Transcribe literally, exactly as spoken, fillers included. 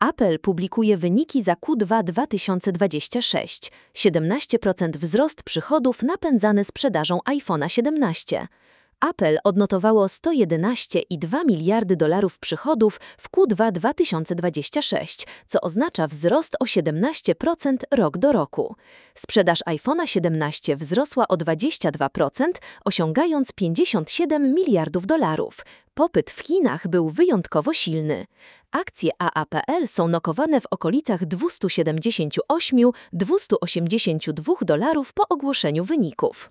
Apple publikuje wyniki za Q dwa dwa tysiące dwudziesty szósty. siedemnaście procent wzrost przychodów napędzany sprzedażą iPhone'a siedemnaście. Apple odnotowało sto jedenaście i dwa miliardy dolarów przychodów w Q dwa dwa tysiące dwudziesty szósty, co oznacza wzrost o siedemnaście procent rok do roku. Sprzedaż iPhone'a siedemnaście wzrosła o dwadzieścia dwa procent, osiągając pięćdziesiąt siedem miliardów dolarów. Popyt w Chinach był wyjątkowo silny. Akcje A A P L są nokowane w okolicach dwieście siedemdziesiąt osiem do dwustu osiemdziesięciu dwóch dolarów po ogłoszeniu wyników.